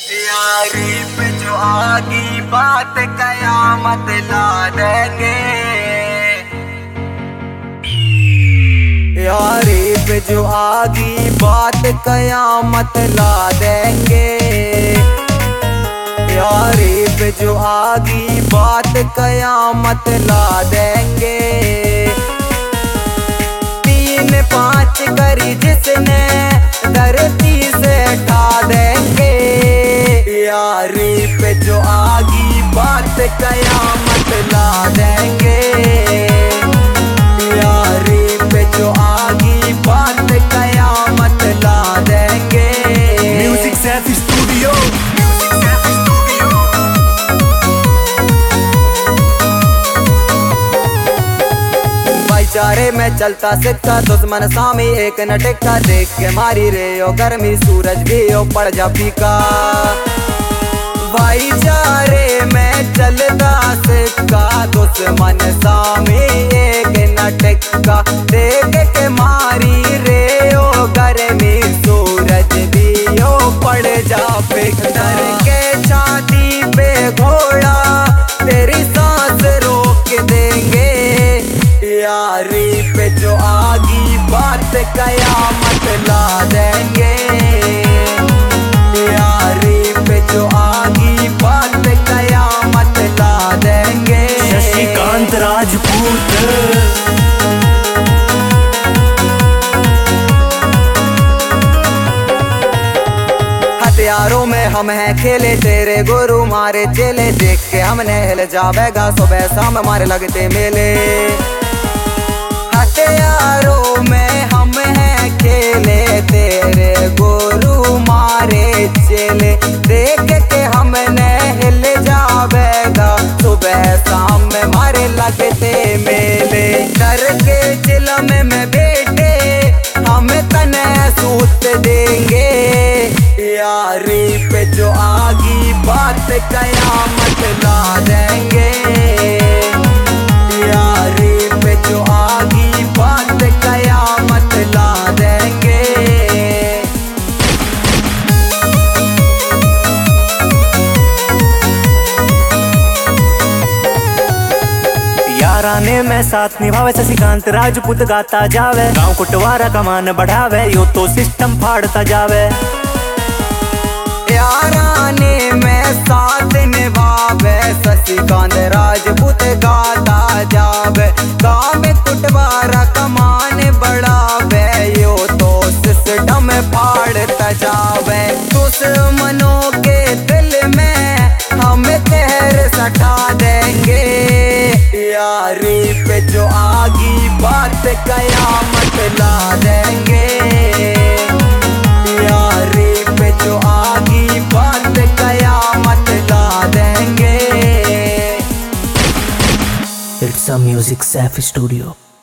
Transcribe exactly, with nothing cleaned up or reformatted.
यारी पे जो आगी बात कयामत ला देंगे। यारी पे जो आगी बात कयामत ला देंगे। यारी पे जो आगी बात कयामत ला देंगे। तीन पाँच करी जिसने धरती से उठा देंगे। यारी पे जो आगी बात कयामत ला देंगे। यारी पे जो आगी बात कयामत ला देंगे। Music Saif studio. भाईचारे में चलता सिक्का, दुश्मन सामी एक न टिक्का। देख के मारी रे ओ गर्मी, सूरज भी ओ पड़ जा फीका। भाईचारे में चलता सिक्का, दुश्मन सामी एक न टिक्का। देख के मारी रे ओ गर्मी, सूरज भी ओ पड़ जा फीका। डर के छाती पे घोड़ा तेरी सांस रोक देंगे। यारी पे जो आगी बात कयामत ला देंगे। यारी पे जो आगी बात कयामत ला देंगे। शशिकांत राजपूत। हथियारों में हम हैं खेले, तेरे गुरु मारे चेले। देख के हमने हिल जावेगा, सुबह शाम हमारे लगते मेले। हथियारों में हम हैं खेले, तेरे गुरु मारे चेले। देख के हमने हिल जावेगा, सुबह शाम में हमारे लगते मेले। डर के चिलम में बेटे हम तने सूत देंगे। यारी पे जो आगी बात कयामत ला देंगे। यारी पे जो आगी बात कयामत ला देंगे। याराने में साथ निभावे, शशिकांत राजपूत गाता जावे। गांव कुटवारा कमान बढ़ावे, यो तो सिस्टम फाड़ता जावे। याराने में साथ निभावे, शशिकांत राजपूत गाता जावे। गाँव में कुटवारा कमान बढ़ावे, यो तो सिस्टम फाड़ता जावे। दुश्मनों के दिल में हम कहर सटा देंगे। यारी पे जो आगी बात कयामत ला देंगे। यारी पे जो आगी बात कयामत ला देंगे। It's a music Saif studio.